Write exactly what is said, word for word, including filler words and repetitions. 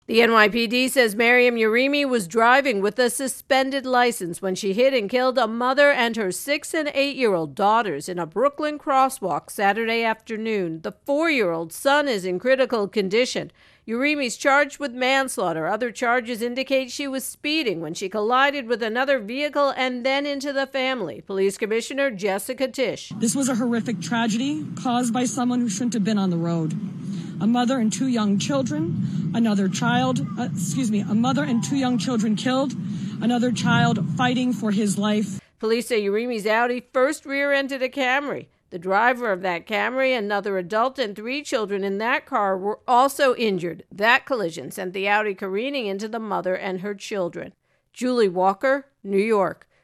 The N Y P D says Maryam Yarimi was driving with a suspended license when she hit and killed a mother and her six and eight-year-old daughters in a Brooklyn crosswalk Saturday afternoon. The four-year-old son is in critical condition. Yarimi's charged with manslaughter. Other charges indicate she was speeding when she collided with another vehicle and then into the family. Police Commissioner Jessica Tisch. This was a horrific tragedy caused by someone who shouldn't have been on the road. A mother and two young children, another child, uh, excuse me, a mother and two young children killed, another child fighting for his life. Police say Yarimi's Audi first rear-ended a Camry. The driver of that Camry, another adult, and three children in that car were also injured. That collision sent the Audi careening into the mother and her children. Julie Walker, New York.